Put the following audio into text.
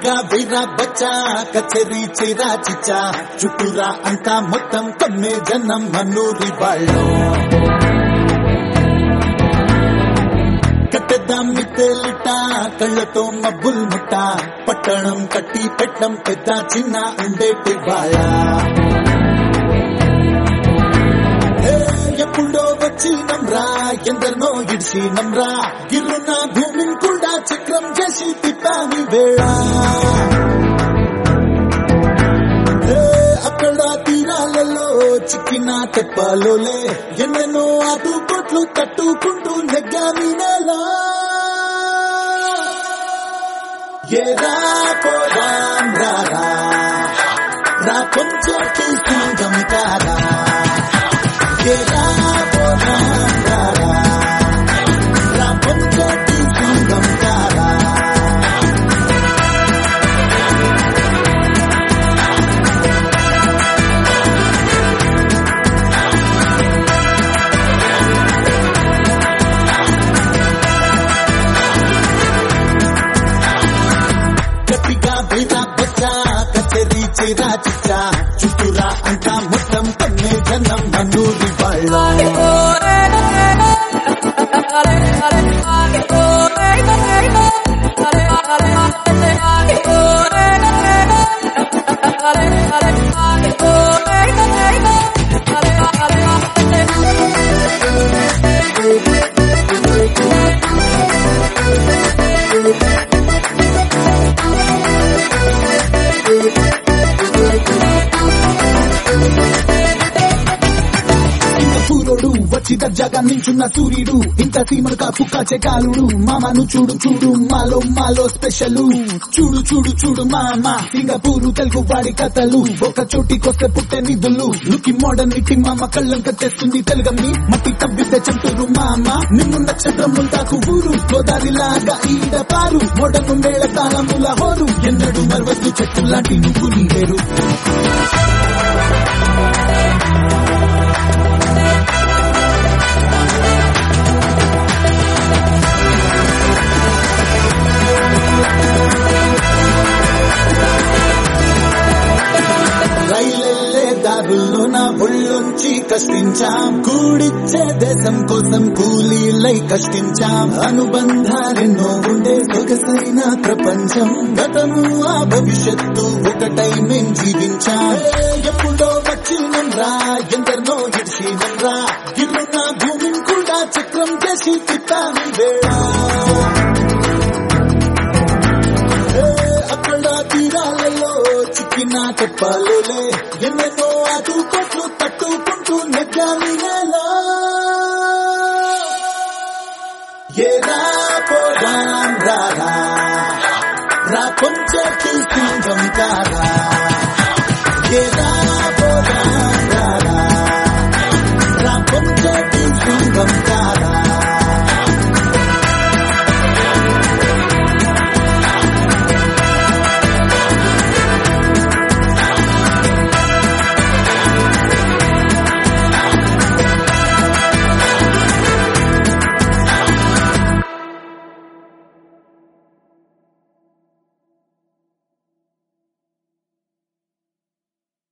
గట్టిగా వీరా బచ్చా కచేరీ చీరా చిచ్చా చుట్టూరా అంతా మొత్తం కమ్మే జనం మనూరి వాళ్ళు కట్టెద్దాం మిత్తెలిట కళ్ళతో మబ్బుల్ ముట్ట పట్టణం కట్టి పెట్టం పెద్ద చిన్న ఉండేటి వాళ్ళ ఎప్పుడో వచ్చినంరా ఎందరినో ఇడిసినంరా గిర్రున్న భూమిని కూడా చక్రం చేసి తిప్పాని వేళ అక్కడ తీరాలలో చిక్కిన తెప్పలోలే ఎన్నెన్నో ఆటుపోట్లు తట్టుకుంటూ నెగ్గాని నెల ఏరా పోరాం రారా రా కొంచెం సంగం కారా ఏరా పోరాం రారా రా కొంచెం సంగం కారా కచేరీ చీరా చిచ్చా చుట్టూరా అంతా మొత్తం కమ్మే జనం మనూరి వాళ్ళ సూర్యుడు వచ్చి దర్జాగా నించున్న సూర్యుడు ఇంత సీమను కాచే కాలుడు మామను చూడు చూడు మాలో మాలో స్పెషల్ చూడు చూడు చూడు మామ సింగపూరు తెలుగు వాడి కథలు ఒక చోటికొస్తే పుట్టే నిధులు లుకి మోడర్న్ నిట్టి మామ కళ్ళం కట్టేస్తుంది తెలుగమ్మి మట్టి తవ్వితే చంటూరు మామ నిన్ను నక్షత్రం ముంతాకు ఊరు గోదావరి లాగా ఈడ పారు మోడర్న్ ఉండేళ తాళముల హోరు ఎన్నడూ మరవద్దు చెట్టు లాంటి నువ్వు నీ వేరు రైలెల్లే దారుల్లో నా ఒళ్ళొంచి కష్టించాం కూడిచ్చే దేశం కోసం కూలీలై కష్టించాం అనుబంధాలెన్నో ఉండే సొగసైన ప్రపంచం గతము ఆ భవిష్యత్తు ఒకటై మేం జీవించాం ఎప్పుడో వచ్చినంరా ఎందరినో ఇడిసినంరా గిర్రున్న భూమిని కూడా చక్రం చేసి తిప్పాని వేళ అక్కడ తీరాలలో చిక్కిన తెప్పలోలే ఎన్నెన్నో ఆటుపోట్లు తట్టుకుంటూ నెగ్గాని నెల ఏరా పోరాం రారా రా కొంచెం సంగం కారా ఏరా పోరాం రారా రా కొంచెం సంగం కారా